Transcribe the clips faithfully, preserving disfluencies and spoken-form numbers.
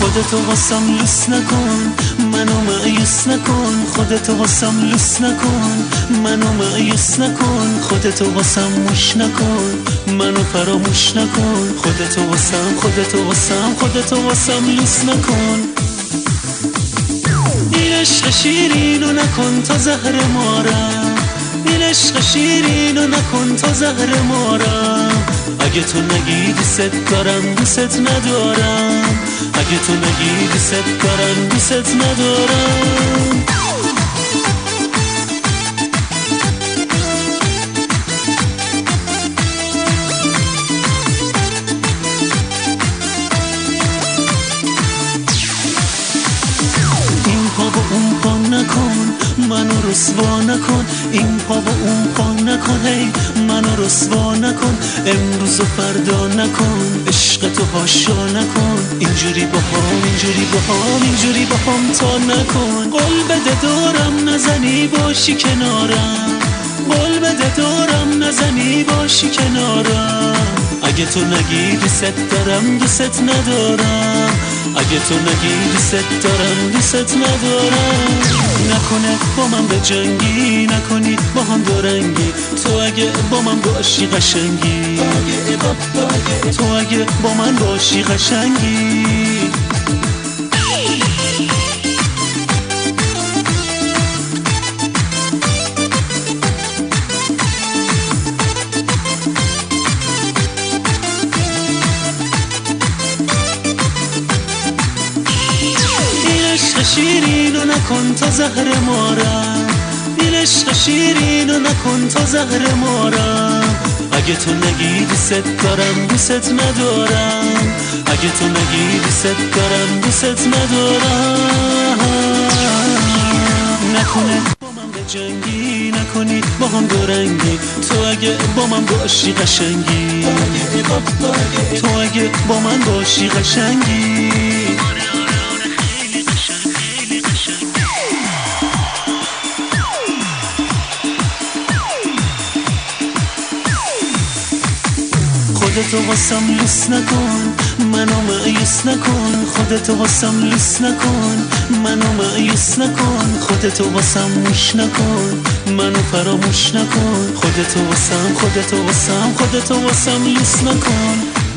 خودتو واسم لوس نکن، منو مایوس نکن. خودتو واسم لوس نکن، منو مایوس نکن. خودتو واسم موش نکن، منو فراموش نکن. خودتو واسم خودتو واسم خودتو واسم لوس نکن. این عشق شیرینو نکن تا زهر مارم، این عشق شیرینو نکن تا زهر مارم. اگه تو نگی دوست دارم دوست ندارم، اگه تو نگی دوست دارم دوست ندارم. این پا و اون پا نکن، منو رسوا نکن. این پا و اون پا نکن، هی منو رسوا نکن. امروز و فردا نکن، عشق تو هاشا نکن. اینجوری با هم اینجوری با هم اینجوری با هم تا نکن. قول بده دورم نزنی باشی کنارم، قول بده دورم نزنی باشی کنارم. اگه تو نگی دوست دارم دوست ندارم، اگه تو نگی دوست دارم دوست ندارم. نکنه با من به جنگی، نکنی با هم دورنگی. تو اگه با من باشی قشنگی، تو اگه با من باشی قشنگی. شیرینو نکن تا زهر مارم، این عشق شیرینو نکن تا زهر مارم. اگه تو نگی دوست دارم دوست ندارم، اگه تو نگی دوست دارم دوست ندارم. نکنه با من به جنگی، نکنی با هم دورنگی. تو اگه با من باشی قشنگی، تو اگه با من باشی قشنگی. خودتو واسم لوس نکن، منو مایوس نکن. خودتو واسم لوس نکن، منو مایوس نکن. خودتو واسم موش نکن، منو فراموش نکن. خودتو واسم خودتو واسم خودتو واسم لوس نکن.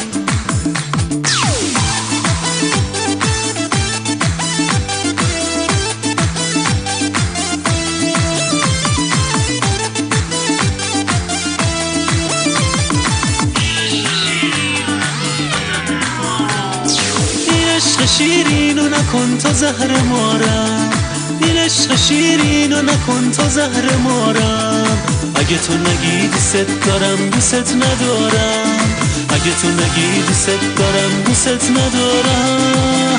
شیرینو نکن تا زهر مارم، این عشق شیرینو نکن تا زهر مارم. اگه تو نگی دوست دارم دوست ندارم، اگه تو نگی دوست دارم دوست ندارم.